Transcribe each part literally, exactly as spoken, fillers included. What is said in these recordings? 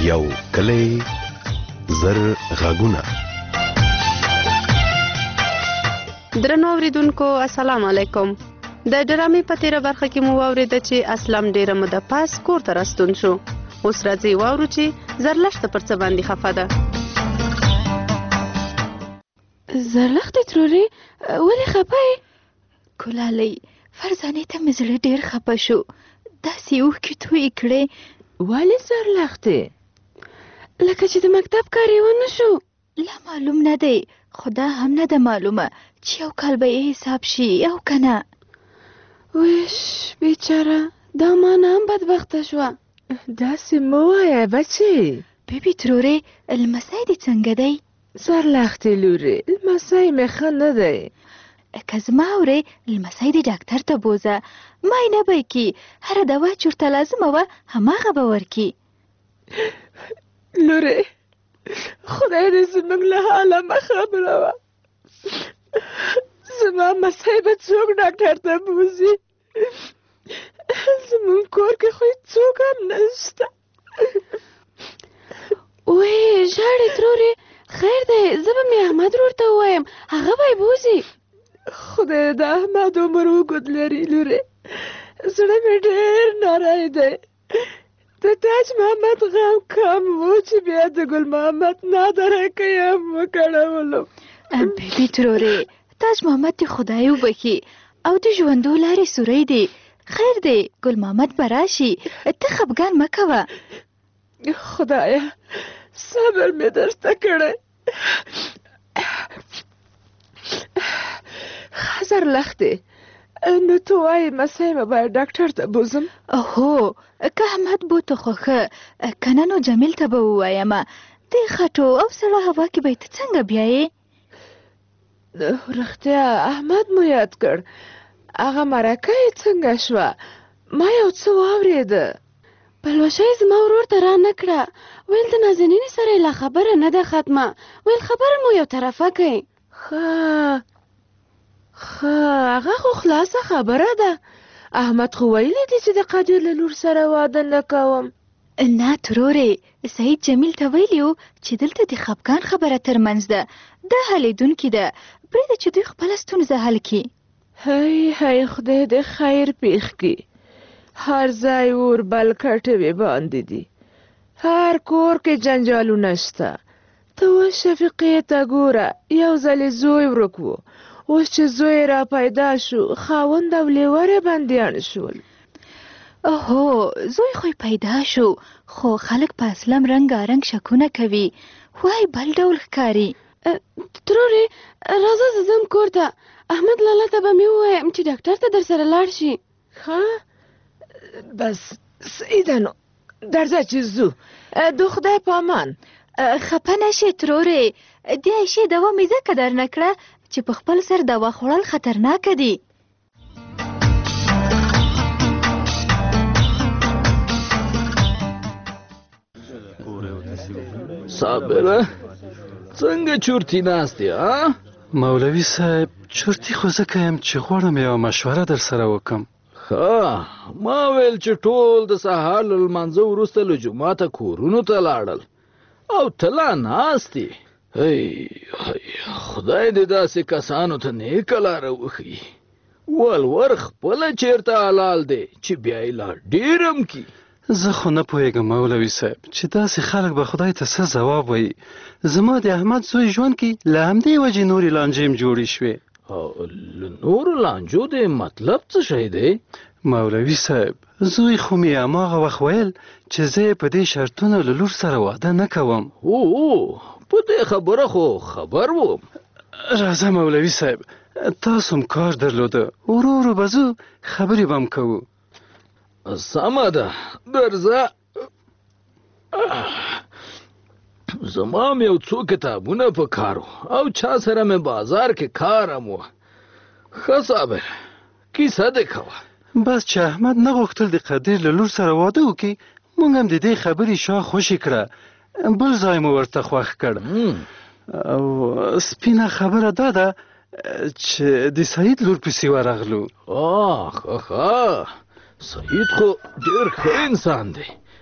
یو کلی زر غږونه. درنو اوریدونکو السلام علیکم. د ډرامې په تیره برخه کې مو واورېده چې اسلم ډیره موده پاس کور ته راستون شو. اوس راځي واورو چې زرلښته پر څه باندې خفه ده. زرلښتې ترورې ولې خفه یې؟ ګلالۍ فرزانې ته مې زړه ډېر خفه شو. داسې اوښکې تویې کړې. ولې زرلښتې؟ لکه چې د مکتب کار یې ونه شو. لا معلوم نه دی، خو دا هم نه ده معلومه چې یو کال به یې حساب شي او که نه. ویش بیچاره دا مانا هم بدبخته شوه. داسې مه وایه بچې. بیبي ترورې لمسی دې څنګه دی؟ زرلښتې لورې لمسی مې ښه نه دی. که زما اورې لمسی دې ډاکټر ته بوځه، معاینه به یې کي، هره دوا چې ورته لازمه وه هماغه به ورکي. لورې خدای دې زموږ له حاله مه خبره وه. زما مسی به څوک ډاکټر ته بوځي؟ زموږ کور کې خو څوک هم نشته. وی ژاړې ترورې، خیر دی زه به مې احمد ورور ته ووایم، هغه به یې بوځي. خدای د احمد عمر اوږد لري لورې. زړه مې ډېر نری دی. د تاج محمد غم کم و چې بیا د ګل محمد نادرکه یې هم وکړولو. بیبي ترورې تاج محمد دې خدای وبخي او د ژوندو لارې سوری دی. خیر دی ګل محمد به راشي، ته خفګان مه کوه. خدایه صبر مې درته کړی. ښه زرلښتې نو ته وایې مسی مې باید ډاکټر ته بوځم؟ هو که احمد بوته خو ښه، که نه نو جمیل ته به ووایمه. دې خټو او سړه هوا کې به یې ته څنګه بیایې؟ رښتیا احمد مو یاد کړ. هغه مرکه یې څنګه شوه؟ ما یو څه واورېده. پلوشه یې زما ورور ته را نه کړه، ویل د نازنینې سره یې لا خبره نه ده ختمه، ویل خبره مو یو طرفه کوي. ښه ښه هغه خو خلاصه خبره ده. احمد خو ویلی دی چې د قادر له لور سره واده نه کوم. نه ترورې سعید جمیل ته ویلي و چې دلته د خفګان خبره ترمنځ ده، دا حلیدونکې ده، پرېږده چې دوی خپله ستونزه حل کړي. هی هی خدای دې خیر پېښ کړي. هر ځای اور بل کټوې باندې دي، هر کور کې جنجالونه شته. ته اوس شفیقې ته ګوره، یو ځل یې زوی ورک و، اوس چې زوی را پیدا شو خاوند او لیوره بندیان شول. اوهو زوی خو پیدا شو، خو خلک په اسلم رنګارنګ شکونه کوي، وای بل ډول ښکاري. ترورې راځه زه ځم کور ته، احمد لالا ته به مې ووایم چې ډاکټر ته در سره لاړ شي. ښه بس سیده نو درځه چې ځو. د خدای په امان. خفه نشې ترورې، دې عایشې دوا مې ځکه در نه کړه چې په خپل سر دوا خوړل خطرناکه دي. صابره څنګه چورتي ناست یې؟ مولوي صاحب چورتي خو ځکه یم چې غواړم یوه مشوره در سره وکم. ښه ما ویل چې ټول د سهار له لمانځه وروسته له جوماته کورونو ته لاړل او ته لا ناست یې. هی خدای دې داسې کسانو ته نیکه لاره وښیي. ولور خپله چېرته حلال دی چې بیا یې لا ډېرم کي. زه خو نه پوهېږم مولوي صاحب چې داسې خلک به خدای ته څه ځواب وایي. زما د احمد زوی ژوند کې له همدې وجې نورې لانجې م جوړې شوې. له نورو لانجو دې مطلب څه شی دی؟ مولوي صاحب زوی خو مې هماغه وخت ویل چې زه یې په دې شرطونو له لور سره واده نه کوم. او په دې خبره خو خبر وم. راځه مولوي صاحب تاسو هم کار درلوده، ورو ورو به ځو خبرې به م کوو. سمه ده درځه. زما م یو څو کتابونه په کار و او چا سره مې بازار کې کار هم و. ښه صابر کیسه دې کوه. بس چې احمد نه غوښتل د قادر له لور سره واده وکړي، موږ هم د دې خبرې شا خوشې کړه، بل ځای مو ورته خوښ کړ. او سپینه خبره دا ده چې د سعید لور پسې ورغلو. آه ښه ښه سعید خو ډېر ښه انسان دی،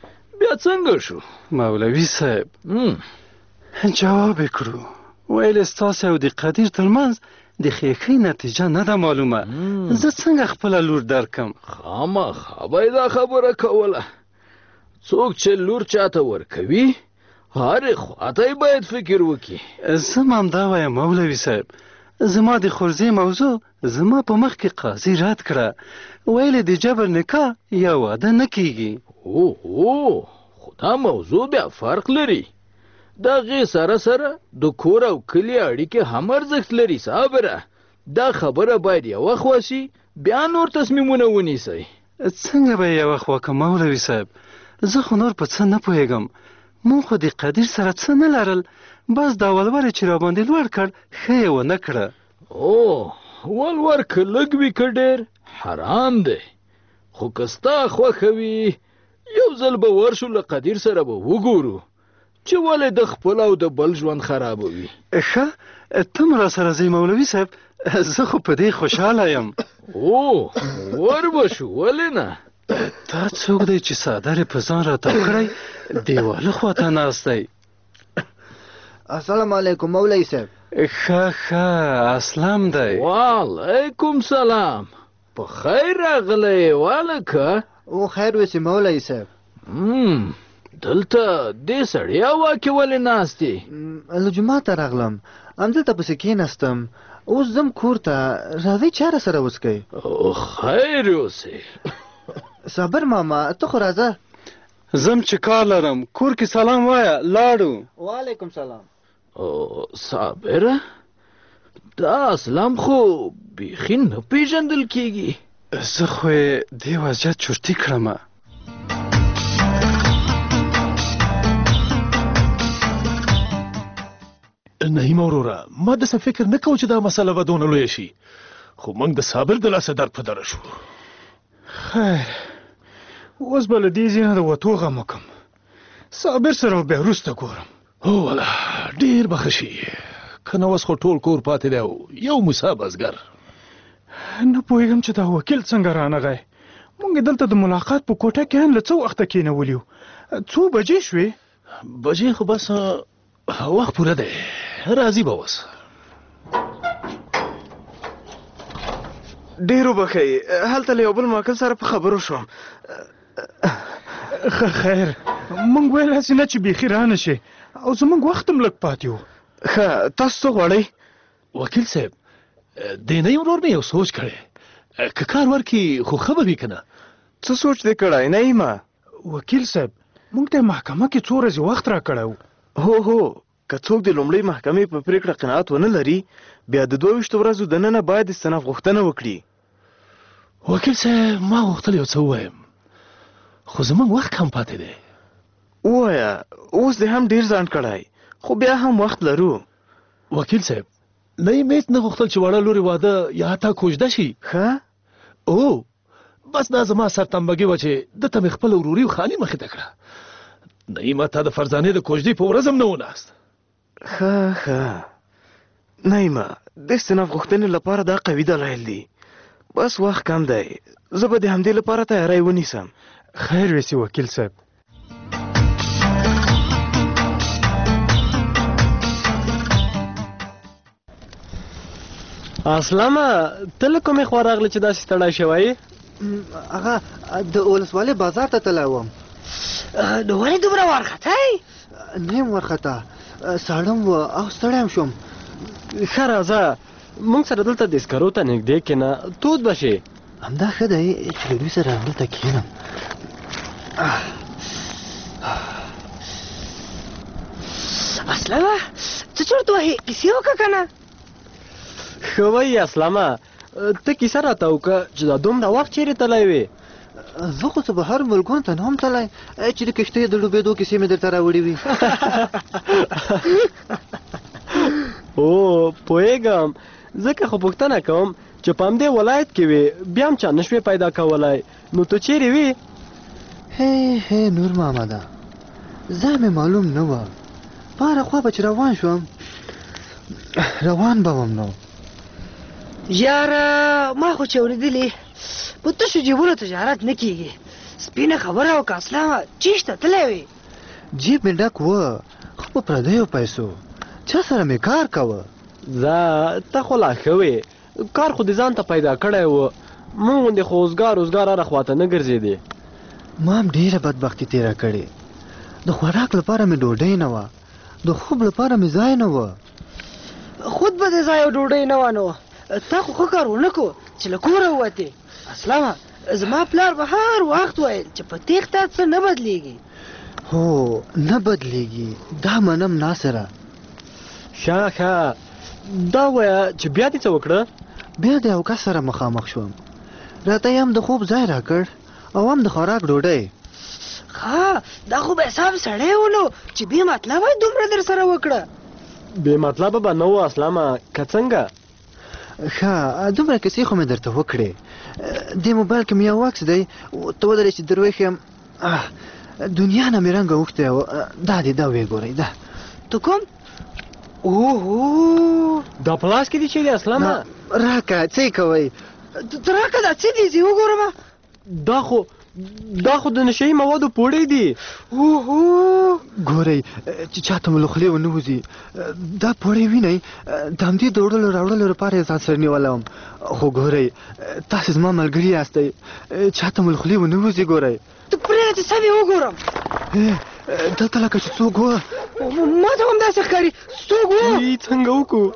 بیا څنګه شو؟ مولوي صاحب م. جواب یې کړو، ویل ستاسې او د قدیر ترمنځ د ښیښې نتیجه نه ده معلومه، زه څنګه خپله لور درکم؟ خامخا به یې دا خبره کوله. څوک چې لور چاته ورکوي هرې خواته یې باید فکر وکړي. زه هم همدا وایم مولوي صاحب، زما د خورزې موضوع زما په مخ کې قاضي رد کړه، ویل د جبر نکاح یا واده نه کیږي. او او خو دا موضوع بیا فرق لري. د هغې سره سره د کور او کلي اړیکې هم ارزښت لري. صابره، دا خبره باید یوه خوا شي، بیا نور تصمیمونه ونیسئ. څنګه به یې یوه خوا کړم مولوي صاحب؟ زه خو نور په څه نه پوهېږم. مونږ خو د قدیر سره څه نه لرل، بس دا ولور چې راباندې لوړ کړ ښه یې ونه کړه. او ولور که لږ وي که ډېر حرام دی، خو که ستا خوښه وي یو ځل به ورشو له قدیر سره به وګورو چې ولې د خپل او د بل ژوند خرابوي. ښه ته م را سره ځې مولوي صاحب، زه خو په دې خوشحاله یم. او ور به شو، ولې نه؟ دا څوک دی چې څادر یې په ځان راتاو کړی دیواله خواته ناست دی؟ السلام علیکم مولوي صاحب. ښه ښه اسلام دی. وعلیکم سلام، په خیر راغلی والکه. او خیر وسې مولوي صاحب. م دلته دې سړی هوا کې ولې ناست یې؟ له جومات ته راغلم، همدلته پسې کېناستم، اوس ځم کور ته، راځئ چا را سره وڅکئ. خیر اوسې. صابر ماما ته خو راځه. زم چې کار لرم، کور کې سلام وایه، لاړو. وعلیکم سلام. او صابره، دا اسلام خو بیخي نه پیژندل کېږي. زه خو یې دې وضعیت چرتي کړمه. نهیم وروره، ما داسې فکر نه کوم چې دا مسله به دونه لویه شي، خو موږ د صابر د لاسه در په دره شو. خیر، اوس به له دې ځای نه د وتو غم وکړم، صابر سره بیا وروسته ګورم. هو والا ډېر به ښه شي، که نه اوس خو ټول کور پاتې دی او یو موسی بزګر. نه پوهېږم چې دا وکیل څنګه رانغی. موږ دلته د ملاقات په کوټه کې هم له څه وخته کېنولي وو. څو بجې شوې؟ بجې خو بس وخت پوره دی، راځي به اوس. ډېر وبښئ، هلته له یو بل محقق سره په خبرو شوم. خیر، موږ ویل هسې نه چې بیخي رانه شي، او زموږ وخت هم لږ پاتې و. ښه، تاسو څه غواړئ؟ وکیل صاحب، دې نیم ورور مې یو سوچ کړی، که کار ورکړي خو ښه به وي که نه؟ څه سوچ دې کړی نعیمه؟ وکیل صاحب، موږ ته محکمه کې څو ورځې وخت را کړی و. هو هو، که څوک د لومړۍ محکمې په پریکړه قناعت ونه لري، بیا د دوه ویشتو ورځو دننه باید استناف غوښتنه وکړي. وکیل صاحب، ما غوښتل یو څه ووایم، خو زموږ وخت کم پاتې دی. ووایه، اوس دې هم ډېر ځان کړی، خو بیا هم وخت لرو. وکیل صاحب، نه یې میت نه غوښتل چې واړه لورې واده یا حتی کوژده شي. ښه؟ او بس دا زما سرتنبګي وه چې دته مې خپله وروري او خاني مخې ته کړه. نعیمه، تا د فرزانې د کوژدې په ورځ هم نه و ناست. ښه ښه نعیمه، د استناف غوښتنې لپاره دا قوي دلایل دي، بس وخت کم دی، زه به د همدې لپاره تیاری ونیسم. خیر وسي وکیل صاحب. اسلامه، ته له کومې خوا راغلې چې داسې ستړی شوی؟ هغه د ولسوالۍ بازار ته تللی وم. نو ولې دومره وارخطی؟ نه یم وارخطا، ساړه و او ستړی هم شوم. ښه راځه، موږ سره دلته د سکرو ته نږدې کښېنه، تود به شي. همدا ښه دی چې له دوی سره همدلته کښېنم. اسلامه، څه چرت وهې؟ کیسې وکړه که نه؟ ښه وایي اسلامه، ته کیسه راته وکړه چې دا دومره وخت چیرې تللی وې؟ زه خو سبهار ملګرو ته نه هم تللی چې د کښتۍ د ډوبېدو کیسې مې درته راوړې وي. او پوهېږم، ځکه خو پوښتنه کوم چې په همدې ولایت کې وې، بیا هم چا نه شوې پیدا کولی، نو ته چیرې وې؟ هی هی نور محمده، ځای مې معلوم نه وه، په هره خوا به چې روان شوم روان به وم. نو یاره، ما خو چې اورېدلې په تشو جیبونو تجارت نه کېږي، سپینه خبره وکړه اسلامه چیشته تللی وې جیب مې ډک و خو په پردیو پیسو چا سره مې کار کوه ځه ته خو لا ښه وې کار خو دې ځان ته پیدا کړی و مونږ غوندې خو اوزګار اوزګار هره خواته نه ګرځېدې ما هم ډېره بدبختي تېره کړې د خوراک لپاره مې ډوډۍ نه وه د خوب لپاره مې ځای نه وه خود به دې ځای او ډوډۍ نه وه نو تا خو ښه کار ونه کړو چې له کوره ووتې اسلامه زما پلار به هر وخت ویل چې په تېښته څه نه بدلېږي هو نه بدلېږي دا منم ناصره ښه ښه دا وایه چې بیا دې څه وکړه بیا د یو کس سره مخامخ شوم راته یې هم د خوب ځای راکړ او هم د خوراک ډوډۍ ښه دا خو به حساب سړی و نو چې بې مطلبه یې دومره در سره وکړه بې مطلبه به نه و اسلامه که څنګه ښه دومره کیسې خو مې درته وکړې دې موبایل کې مې یو عکس دی ته ودرې چې در وښیم دنیا نه مې رنګ اوښتی و دا دې دا ویې ګورئ دا ته کوم اوهو دا په لاس کې دي چیرې اسلامه راکه څه یې کوئ ته راکه دا څه دي زه وګورم دا خو دا خو د نشهیي موادو پوړې دي اوهو ګورئ چې چاته مو له خولې ونه وځي دا پوړې وینئ د همدې د وړلو راوړلو لپاره یې ځان سره نیولی وم خو ګورئ تاسې زما ملګري یاستئ چاته مو له خولې ونه وځي ګورئ ته پرېږده سم یې وګورم دلته لکه چې څوک وه ما ته هم داسې ښکاري څوک وه څنګه وکړو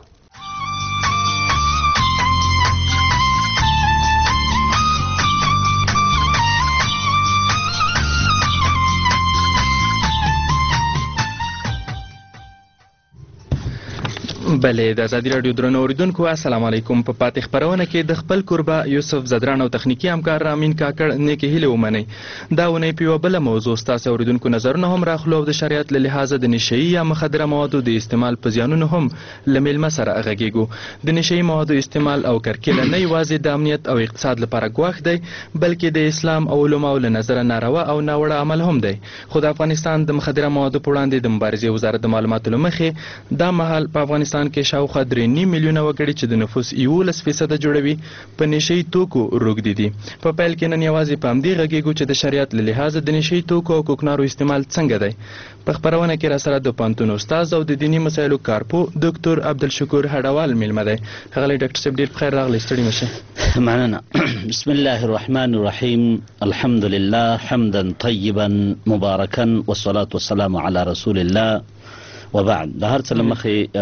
بله د ازادي راډیو درنو اوریدونکو السلام علیکم په پاتې خبرونه کې د خپل کوربه یوسف زدران او تخنیکی همکار رامین کاکړ نیکې هیلې ومنئ دا ونې په یوه بله موضوع ستاسو اوریدونکو نظرونه هم راخلو او د شریعت له لحاظه د نشهیي یا مخدره موادو د استعمال په زیانونو هم له میلمه سره غږیږو د نشهیي موادو استعمال او کرکیله نه یوازې د امنیت او اقتصاد لپاره ګواښ دی بلکې د اسلام او علماو له نظره ناروا او ناوړه عمل هم دی خو د افغانستان د مخدره موادو په وړاندې د مبارزې وزارت د معلوماتو له مخې دا مهال په افغانستان کې شاوخوا درې نیم میلیونه وګړي چې د نفوس یولس فیصده جوړوي په نشهیي توکو روږدي دي په پیل کې نن یوازې په همدې غږیږو چې د شریعت له لحاظه د نشهیي توکو او کوکنارو استعمال څنګه دی په خپرونه کې راسره د پوهنتون استاد او د دیني مسایلو کارپو ډاکټر عبدالشکور هډوال میلمه دی ښاغلی ډاکټر صاحب ډېر بخیر راغلی ستړي مشه مننه بسم الله الرحمن الرحیم الحمد لله حمدا طیبا مبارکا والصلاة والسلام على رسول الله وبعد د هر څه له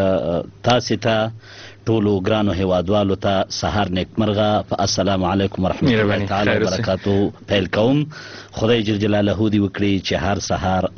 مخې تاسې ته ټولو ګرانو هیوادوالو ته سهار نیکمرغه په السلام علیکم ورحمت الله تعالی وبرکاتو پیل کوم خدای جل جلاله دې وکړي چې هر سهار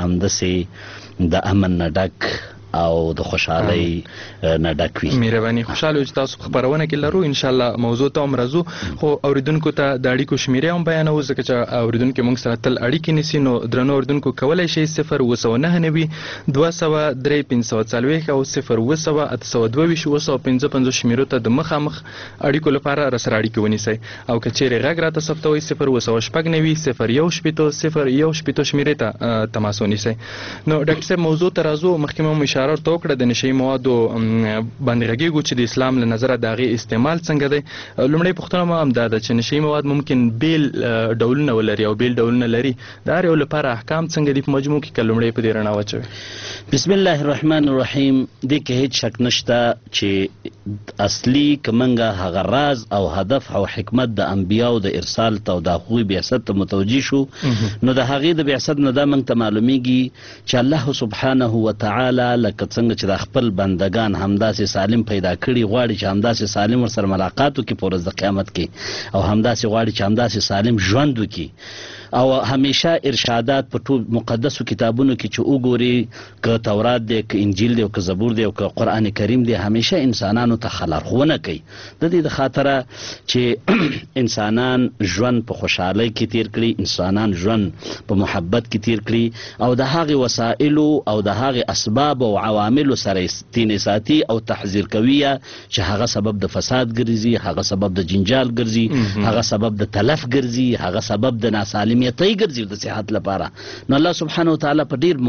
همداسې د امن نه ډک او د خوشحالۍ نه ډک وي مهرباني خوشحاله چې تاسو خبرونه کې لرو ان شاء الله موضوع ته هم راځو خو اوریدونکو ته د اړیکو شمیرې هم بیانوو ځکه چې اوریدونکو موږ سره تل اړیکې نیسي نو درنو اوریدونکو کولی شئ صفر اوه سوه نهه نوي دوه سوه درې پنځه سوه څلوېښت او صفر اوه سوه اته سوه دوه ویشت اوه سوه پنځه پنځوس شمیرو ته د مخامخ اړیکو لپاره راسره اړیکې ونیسئ او که چیرې غږ راته ثبتوئ صفر اوه سوه شپږ نوي صفر یو شپېتو صفر یو شپېتو شمیرې ته تماس ونیسئ نو ډاکټر صاحب موضوع ته راځو مخکې مو اشاره ورته وکړه د نشهیي موادو باندې غږیږو چې د اسلام له نظره د هغې استعمال څنګه دی لومړۍ پوښتنه مو هم دا ده چې نشهیي مواد ممکن بیل ډولونه ولري او بیل ډولونه لري د هر یو لپاره احکام څنګه دي په مجموع کې که لومړی په دې رڼا واچوي بسم الله الرحمن الرحیم دې کې هیڅ شک نشته چې اصلي که موږ هغه راز او هدف او حکمت د انبیاو د ارسال ته او د هغوی بعثت ته متوجه شو نو د هغې د بعثت نه دا موږ ته معلومیږي چې الله سبحانه وتعالی لکه څنګه چې د خپل بندگان همداسې سالم پیدا کړي غواړي چې همداسې سالم ورسره ملاقات وکړي په ورځ د قیامت کې او همداسې غواړي چې همداسې سالم ژوند وکړي او همیشه ارشادات په ټول مقدسو کتابونو کې چې وګوري که تورات دی که انجیل دی او که زبور دی او که قرآن کریم دی همیشه انسانانو ته لارښوونه کوي د دې د خاطره چې انسانان ژوند په خوشحالۍ کې تیر کړي انسانان ژوند په محبت کې تیر کړي او د هغې وسایلو او د هغې اسباب او عواملو سره تینې ساتي او تحذیر کوي چې هغه سبب د فساد ګرځي هغه سبب د جنجال ګرځي هغه سبب د تلف ګرځي هغه سبب د ناسالم اهمیتي ګرځي د صحت لپاره. نو الله سبحانه وتعالی په ډیر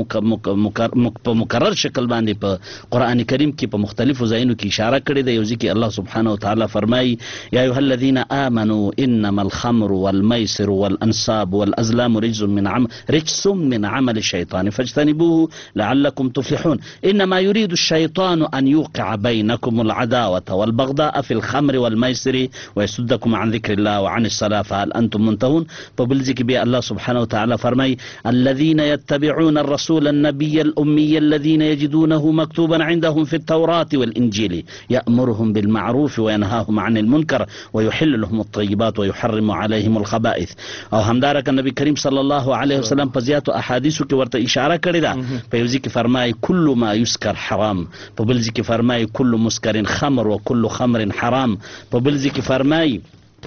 په مکرر شکل باندې په قران کریم کې په مختلفو ځایونو کې اشاره کړې ده. یو ځکه الله سبحانه وتعالی فرمایي یا ایها الذين آمنوا انما الخمر والميسر والانصاب والازلام رجس من عمل رجس من عمل الشيطان فاجتنبوه لعلكم تفلحون انما يريد الشيطان ان يوقع بينكم العداوة والبغضاء في الخمر والميسر ويصدكم عن ذكر الله وعن الصلاة فهل انتم منتهون. په بل ځای کې بیا الله سبحانه وتعالی فرمایي الذين يتبعون الرسول النبي الأمي الذين يجدونه مكتوبا عندهم في التوراة والإنجيل يأمرهم بالمعروف وينهاهم عن المنكر ويحل لهم الطيبات ويحرم عليهم الخبائث. او همدارک نبی کریم صلی الله علیه وسلم په زیاتو احادیثو کې ورته اشاره کړې ده. په یو ځای کې فرمایي كل ما يسكر حرام، په بل ځای کې فرمایي كل مسكر خمر وكل خمر حرام، په بل ځای کې فرمایي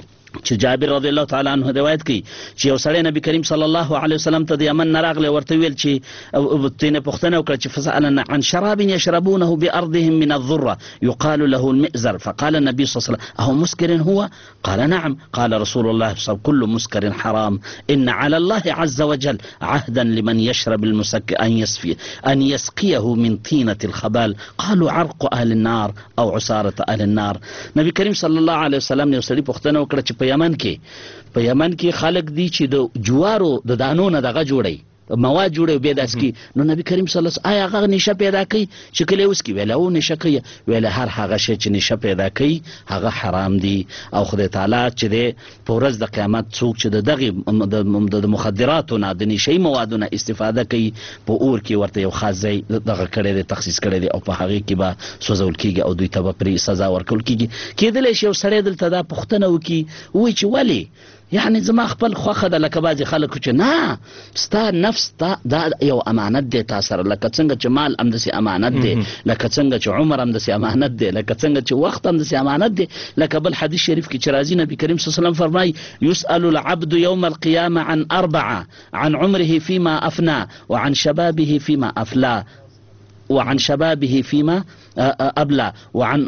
چې جابر رضی الله تعالی عنہ روایت کوي چې یو سړی نبی کریم صلی الله علیه وسلم ته د یمن نه راغلی، ورته ویل چې تینه پوښتنه وکړه چې فسألنا عن شراب يشربونه بأرضهم من الذرة يقال له المئزر فقال النبي صلى الله عليه وسلم أهو مسكر هو؟ قال نعم. قال رسول الله صلى الله عليه وسلم كل مسكر حرام إن على الله عز وجل عهدا لمن يشرب المسكر أن يسفي أن يسقيه من طينة الخبال قالوا عرق أهل النار أو عصارة أهل النار. نبی کریم صلی الله علیه وسلم یو سړي پوښتنه وکړه چې په یمن کې په یمن کې خلک دي چې د جوارو د دانو نه دغه جوړي مواد جوړي به داس کی. نو نبی کریم صلی الله علیه وسلم آیا هغه نشه پیدا کوي چې کله اوس کی ویله او نشه کوي ویله هر هغه شی چې نشه پیدا کوي هغه حرام دي. او خدای تعالی چې د پورز د قیامت څوک چې دغه د مخدراتو نه د نشي موادونو استفاده کوي په اور کې ورته یو خاص ځای دغه کړی دی تخصیص کړی دی او په هغه کې به سوزول کیږي او دوی ته به پرې سزا ورکول کیږي. کېدلی شي یو سړی دلته دا پوښتنه وکړي وایي چې ولې یعنی زما خپل خوښه ده لکه بعضې خلکو چې نه ستا نفس تا دا یو امانت دی تا سره، لکه څنګه چې مال همداسې امانت دی، لکه څنګه چې عمر همداسې امانت دی، لکه څنګه چې وخت همداسې امانت دی. لکه بل حدیث شریف کې چې راځي نبي کریم صلی الله علیه وسلم فرمایي يسأل العبد يوم القيامة عن أربعة عن عمره فيما أفنى وعن شبابه فيما أفلى وعن شبابه فيما أبلى وعن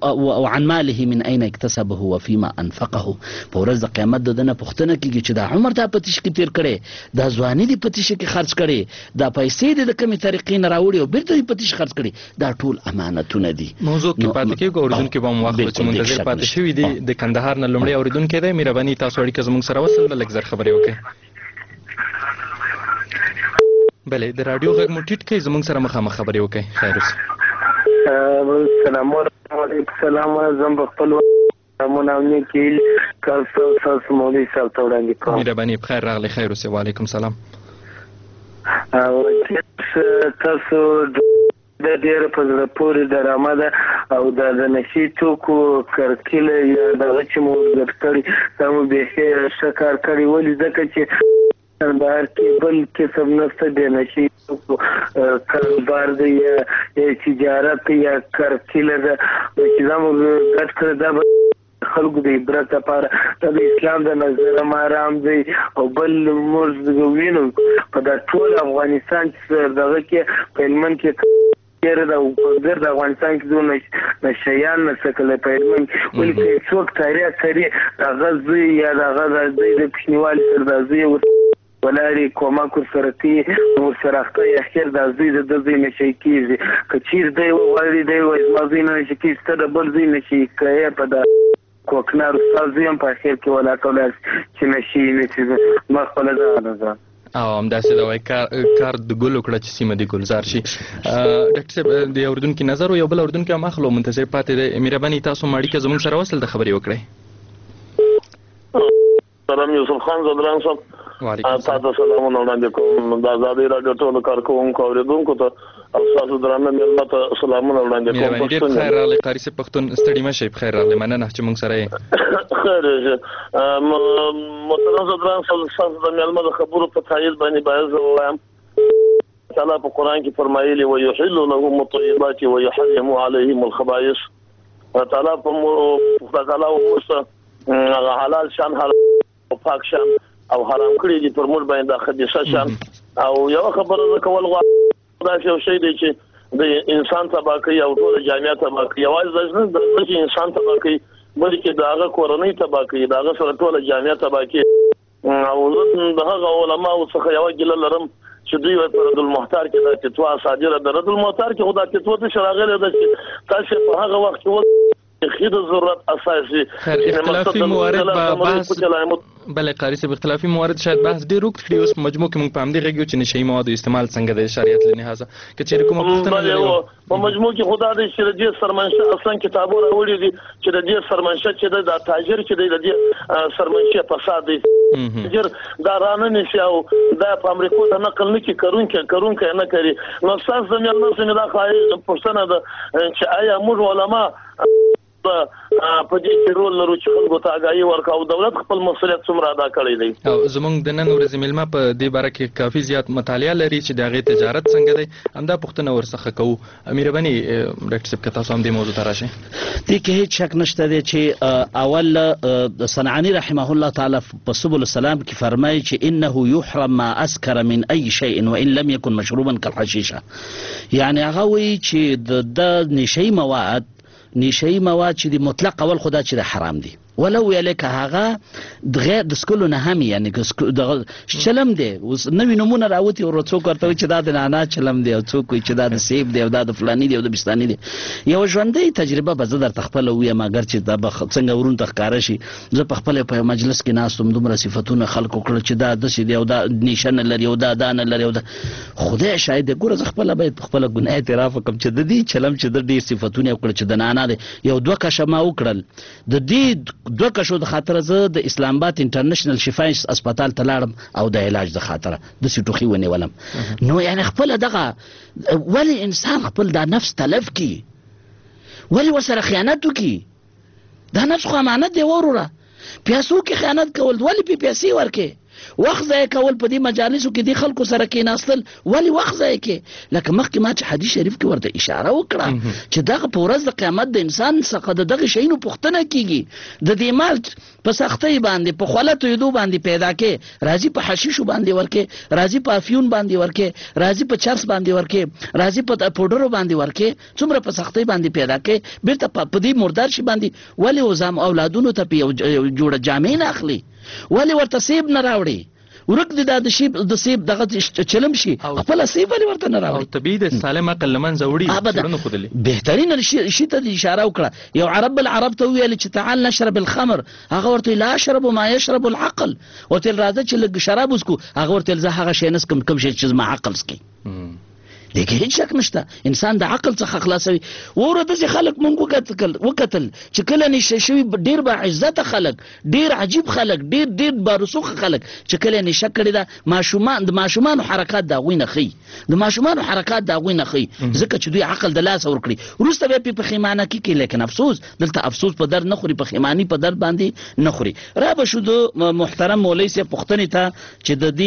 وعن ماله من أين اكتسبه وفيما أنفقه. په ورځ د قیامت د دنه پوښتنه کیږي چې دا عمر دا پتیش کې تیر کړي، دا ځواني دی پتیش کې خرج کړي، دا پیسې د کمی طریقې نه راوړي او بیرته پتیش خرج کړي، دا ټول امانتونه دي. موضوع کې پاتې کېږو اوریدونکو به مو وخت چې منتظر پاتې شوي دي. د کندهار نه لومړی اوریدونکی دی، مهرباني تاسو اړیکه زموږ سره وصل د لږ زر خبرې وکړئ. بله د رادیو غږ مو ټیټ کړئ، زموږ سره مخامخ خبرې وکړئ. خیر اوسه. السلام علیکم. سلام زم په خپل مونږ کې کارته تاسو مولوی صاحب ته وړاندې کوم. مهرباني بخیر راغلی. خیر اوسه. وعلیکم سلام. او تاسو د ډېر په زړه پورې ډرامه ده او د نشي توکو کرکیله یا دغه چې مو ګډ کړي دا مو به ښه کار کړی ولې ځکه چې کاروبار کې بل قسم نشته د نشي توکو کاروبار دی یا تجارت یا کرکیله ده چې دا مو ګډ کړی دا خلکو د عبرت لپاره د اسلام د نظر حرام دی او بل موږ وینو په دا ټول افغانستان چې دغه کې په هلمند کې ډېر د وګړو د افغانستان کې دونه نشيان نسکله په هلمند ولې چې څوک تاریخ کوي د غزي یا د غزا د پښنیوال سره د زی ولاري کومک سره کوي او سره اخته اخر د زی د دې نشي کیږي کچیر دی وړي دی وای مازی نه شي کیسته د بل زی نشي کوي په دا کوکنار سازیم په اخر کې ولا کولای چې نشي نه ما خپل ځان ځان او همداسې دا وایي کار کار د ګل وکړه چې سیمه دې ګلزار شي. ډاکټر صاحب د اردوونکي نظر او یو بل اردوونکي هم اخلو منتظر پاتې دی. مهرباني تاسو ماړیکه زموږ سره وصل د خبرې وکړئ. سلام یوسف خان زدران صاحب. وعلیکم تاسو سلامونه وړاندې کوم د آزادۍ راډیو ټولو کارکوونکو اوریدونکو ته او تاسو درانه مېلمه ته سلامونه وړاندې کوم. مهرباني ډېر بخیر راغلی قاري صاحب پښتون ستړي مه شئ. بخیر راغلی مننه چې موږ سره یې. خیر محترم زدران صاحب تاسو د مېلمه د خبرو په تایید باندې باید زه ووایم تعالی په قرآن کې فرمایلي ويحل لهم الطيبات ويحرم عليهم الخبائث. تعالی په تعالی وموږ حلال شان حلال او پاک شان او حرام کړی دي پر موږ باندې د خبيثه شان. او یو خبره ده کول غواړم دا یو شی دی چې د انسان تبا کوي او ټول جامعه تبا کوي. یوازې نه د چې انسان تبا کوي بلکې د هغه کورنۍ تبا کوي، د هغه سره ټول جامعه تبا کوي. او د هغه علماو څخه یو ګیله لرم چې دوی په رد المحتار کې د فتوا صادره د رد المحتار کې خدای فتوا د شراغله د تاسو په هغه وخت کې خید ضرورت اساسي اختلافي موارد به بحث بل قاری صاحب اختلافي موارد شاید بحث ډیر وکړي اوس په مجموع کې موږ په همدې غږیو چې نشي مواد استعمال څنګه د شریعت له لحاظه کې چې کومه پوښتنه لري په مجموع کې خدای دې چې د سرمنشه اصلا کتابو راوړي دي چې د دې سرمنشه چې د تاجر چې د دې سرمنشه فساد دي تاجر دا رانه نشي او د امریکا ته نقل نه کی کارون کې کارون کې نه کوي نو تاسو زموږ نو سمې دا خای پوښتنه ده چې آیا موږ علما په دې کې رول لرو چې خلکو ته آګاهي ورکړو دولت خپل مسؤلیت څومره ادا کړی دی او زمونږ د نن ورځې ملما په دې باره کې کافي زیات مطالعه لري چې د هغې تجارت څنګه دی همدا پوښتنه ورڅخه کوو مهرباني ډاکټر صاحب که تاسو هم دې موضوع ته راشئ دې کې هیڅ شک نشته دی چې اول صنعاني رحمه الله تعالی په سبل السلام کې فرمایي چې انه يحرم ما اسكر من اي شيء وان لم يكن مشروبا كالحشيشه یعنی هغه وایي چې د نشي مواد نشي مواد چې د مطلق اول خدا چې د حرام دي ولو یلک هغه د غیر د سکولو نه هم یعنی د چلم دی اوس نوې نمونه راوتی او څوک ورته چې دا د نانا چلم دی او څوک چې دا د سیب دی او دا د فلانی دی او د بستانی دی یو ژوندۍ تجربه به زه درته خپله ویم اگر چې دا به څنګه ورون ته ښکاره شي زه په خپله په مجلس کې ناست وم دومره صفتونه خلکو کړل چې دا داسې دی او دا نیشه نه لري او دا دا نه لري او دا خدای شاید دی ګوره زه خپله باید په خپله ګناه اعتراف وکړم چې د دې چلم چې د ډېر صفتونه یې وکړل چې د نانا دی یو دوه کشه ما وکړل د دې دوه کشو د خاطر زه د اسلام آباد انټرنیشنل شفای هسپتال ته لاړم او د علاج د خاطر د سټوخي ونیولم نو یعنی خپل دغه ولی انسان خپل د نفس تلف کی ولی وسره خیانت کی دا نفس خو امانت دی وروره پیاسو کې خیانت کول ولی په پیسې ورکه وخت ځای کول په دې مجالسو کې د خلکو سره کېناستل ولی وخت ځای کې لکه مخکې ما چې حدیث شریف کې ورته اشاره وکړه چې دغه په ورځ د قیامت د انسان څخه د دغه شیانو پوښتنه کیږي د دې مال په سختۍ باندې په خولتو یدو باندې پیدا کې راځي په حشیشو باندې ورکه راځي په افیون باندې ورکه راځي په چرس باندې ورکه راځي په پودرو باندې ورکه څومره په سختۍ باندې پیدا کې بیرته په دې مردار شي باندې ولی وزام اولادونو ته په جوړه جامې نه اخلي ولی ورته سیب نه راوړي ورک دي دا د شیب د سیب دغه چلم شي خپل سیب ولی ورته نه راوړي او طبيعي د سالم عقل لمنځه وړي څرنه خودلي بهترین شي ته اشاره وکړه یو عرب العرب ته ویل چې تعال نشرب الخمر هغه ورته لا اشرب ما يشرب العقل ورته راځي چې لږ شراب وسکو هغه ورته زه هغه شی نس کوم کوم شی چې ما عقل سکي دغه هیڅ شک نشته انسان د عقل څخه خلاصوي ورته چې خلک مونږ وکتل وکتل چې کله نشه شوی ډیر با عزت خلک ډیر عجیب خلک ډیر ډیر بارسوخ خلک چې کله نشه کړی دا ماشومان د ماشومان حرکات دا غوینه خي د ماشومان حرکات دا غوینه خي ځکه چې دوی عقل د لاس ور کړی ورسته به په خیمانه کې کې لیکن افسوس دلته افسوس په در نه خوري په خیمانی په در باندې نه خوري را به شو د محترم مولوی سي پښتنې ته چې د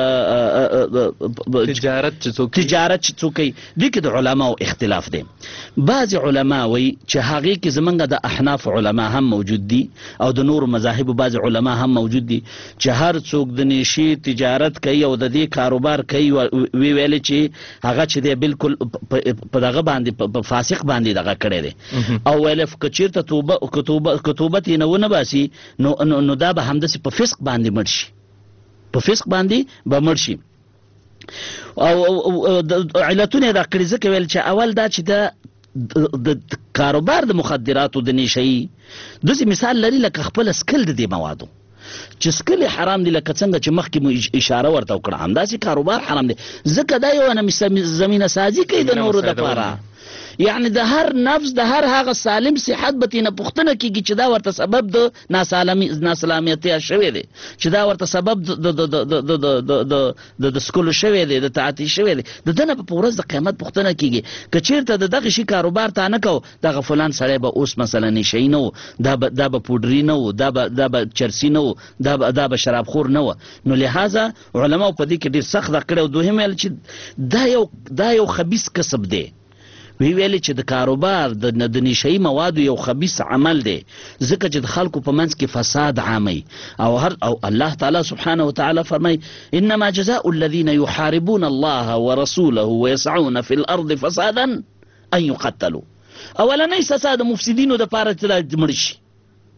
دې تجارت چې تجارت څوکي دي کې د علماو اختلاف دي بعض علما وي چې هغه کې زمونږ د احناف علما هم موجود دي او د نور مذاهب بعض علما هم موجود دي چې هر څوک د نشي تجارت کوي او د دې کاروبار کوي وی ویل چې هغه چې دی بالکل په دغه باندې په فاسق باندې دغه کړی دی او ویل کچیر ته توبه کتوبه کتوبت نه ونه باسي نو نو دا به همدسي په فسق باندې مړ شي په فسق باندې به مړ شي او علتونه دا کړی ځکه ویل چې اول دا چې د کاروبار د مخدراتو د نشي داسې مثال لري لکه خپل سکل د دې موادو چې سکل حرام دي لکه څنګه چې مخکې مو اشاره ورته وکړه همداسې کاروبار حرام دي ځکه دا یو نه زمینه سازي کوي د نورو دپاره یعنی د هر نفس د هر هغه سالم صحت به تینه پوښتنه کیږي چې دا ورته سبب د ناسالمي ناسلامتیا شوی دی چې دا ورته سبب د د د د د د سکول شوی دی د تعاطی شوی دی د دنه په ورځ د قیامت پوښتنه کیږي که چیرته د دغه شي کاروبار ته نه کو دغه فلان سړی به اوس مثلا نشي نه دا به دا به پودری نه دا به دا به چرسی نه دا به دا به شراب خور نه نو لہذا علما په دې کې ډیر سخت کړو دوهم ویل چې دا یو دا یو خبيث کسب دی وی ویل چې د کاروبار د نشئی موادو یو خبيث عمل دی ځکه چې د خلکو په منځ کې فساد عامي او هر او الله تعالی سبحانه وتعالى فرمای انما جزاء الذين يحاربون الله ورسوله ويسعون في الارض فسادا ان يقتلوا اولا نه فساد مفسدين د پاره چې مړ شي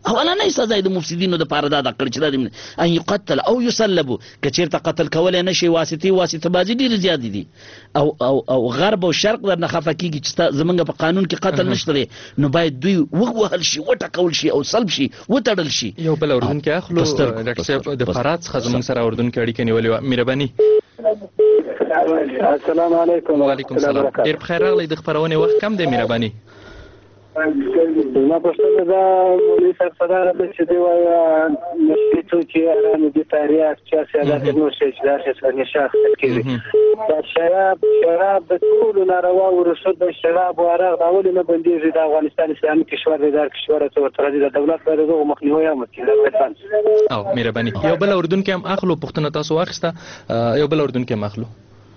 اولنۍ سزا د مفسدینو د پاره دا د کړ چې د ان یقتل او یصلبوا کچیرته قتل کولای نشي واسطي واسطه بازي ډیر زیات دي او او او غرب او شرق درنه خفه کیږي چې زمونږ په قانون کې قتل نشته نو باید دوی وغوهل شي وټکول شي او صلب شي وتړل شي. یو بل اردن کې اخلو ډاکټر صاحب د فرات څخه زمونږ سره اردن کې اړیکه نیولې مهرباني. السلام علیکم. وعلیکم السلام. ډیر بخیر راغلی. د خبرونه وخت کم دی مهرباني. زما پښتنه دا مولوي صاحب صدر د چې دی وای نشي څو چې ارانه دي تاریخ چې سیاست نو شي چې دا څه نشاخ کېږي دا شراب شراب د ټول ناروا او رشد د شراب او عرق راول نه بنديږي د افغانستان اسلامي کشور د دار کشور ته تر دې د دولت باندې دغه مخنیوي هم کیږي. او مهرباني. یو بل اردن کې هم اخلو پښتنه تاسو واخسته یو بل اردن کې هم اخلو.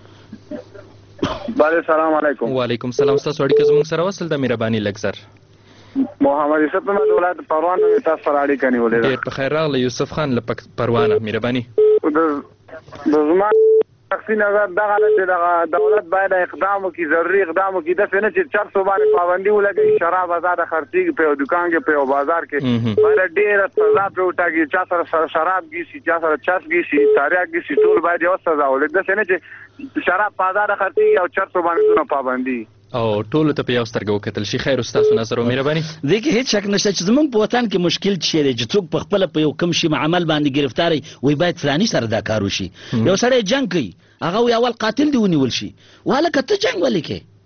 بله سلام علیکم. وعلیکم السلام. تاسو اړیکه زموږ سره وصل د مهرباني لګزر محمد یوسف من ولایت پروان تاسو سره اړیکه نیولې ده. ډیر په خیر راغلی یوسف خان له پروانه مهرباني. د زما شخصي نظر دغه چې دغه دولت باید اقدام وکړي ضروري اقدام وکړي داسې نه چې چار سو باندې پابندي ولګوي شراب آزاده خرڅېږي په یو دکان کې په یو بازار کې باید ډېره سزا پرې وټاکي چا سره شراب ګیسي چا سره چرس ګیسي تاریخ ګیسي ټول باید یو سزا ولګي داسې نه چې شراب په آزاده خرڅېږي او چار سو باندې دونه پابندي او ټول ته په یو سترګه وکتل شي. خیر استاسو نظر او مهرباني. دې کې هیڅ شک نشته چې زمونږ په وطن کې مشکل چي دی چې څوک په خپل په یو کم شي عمل باندې گرفتاری وي باید فلاني سره دا کار وشي. یو سړی جنگ کوي هغه وی اول قاتل دی ونیول شي واله کته جنگ ولې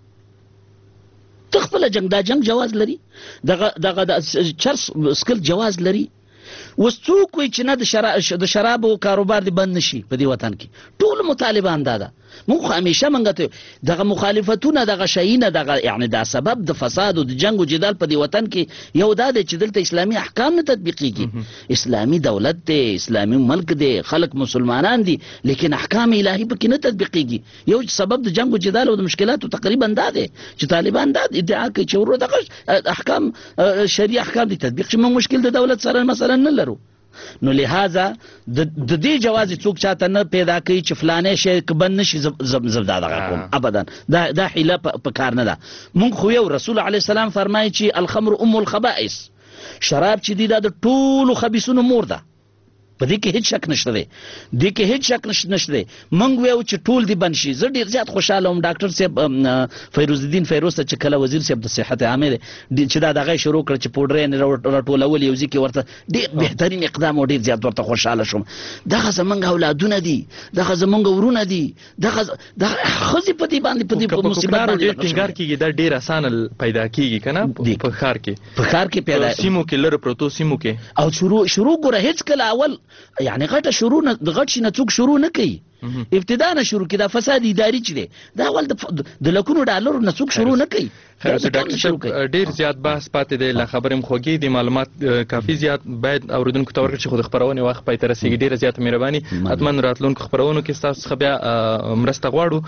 کې تخپل جنگ دا جنگ جواز لري دغه دغه د چرس سکل جواز لري. وس څوک وي چې نه د شراب د شراب او کاروبار دی بند نشي په دې وطن کې ټول مطالبان دا ده. موږ همیشه منګه ته دغه مخالفتونه دغه شیینه دغه یعنی دا سبب د فساد او د جنگ او جدال په دې وطن کې یو دا دی چې دلته اسلامي احکام نه تطبیقيږي. اسلامي دولت دی اسلامي ملک دی خلک مسلمانان دي لیکن احکام الهي پکې نه تطبیقيږي. یو سبب د جنگ او جدال او د مشکلاتو تقریبا دا دی چې طالبان دا ادعا کوي چې ورو دغه احکام شریعه احکام دي تطبیق چې موږ مشکل د دولت سره مثلا نه لرو. نو لہذا د دې جواز څوک چاته نه پیدا کوي چې فلانه شی کبن نشي زبدا دغه کوم ابدا دا دا حیله په کار نه ده. مونږ خو یو رسول علی السلام فرمایي چې الخمر ام الخبائث شراب چې دی دا د ټولو خبيثونو مور ده په دې کې هیڅ شک نشته دی دې کې هیڅ شک نشته دی. مونږ ویو چې ټول دی بند شي. زه ډیر زیات خوشاله وم ډاکټر صاحب فیروز الدین فیروز چې کله وزیر صاحب د صحت عامه دی چې دا دغه شروع کړ چې پودر یې راټولول یو ځکه ورته ډیر بهترین اقدام او ډیر زیات ورته خوشاله شوم. دغه زمونږ اولادونه دي دغه زمونږ ورونه دي دغه دغه خزي په دې باندې په دې مصیبت باندې ډیر ټینګار کیږي دا ډیر اسانه پیدا کیږي کنه په خار کې په خار کې پیدا سیمو کې لره پروتو سیمو کې او شروع شروع ګره هیڅ کله اول یعنی غټه شروع نه غټ شي نه څوک شروع نه کوي ابتدا نه شروع کړه فساد اداري چي دی دا اول د لکونو ډالر نه څوک شروع نه کوي. خیر ډاکټر صاحب ډیر زیات بحث پاتې دی لا خبرم خوږی دی معلومات کافي زیات باید اوریدونکو ته ورکړي چې خو د خبرونه وخت پای تر رسیدي ډیر زیات مهرباني حتمن راتلونکو خبرونو کې تاسو خبیا مرسته غواړو.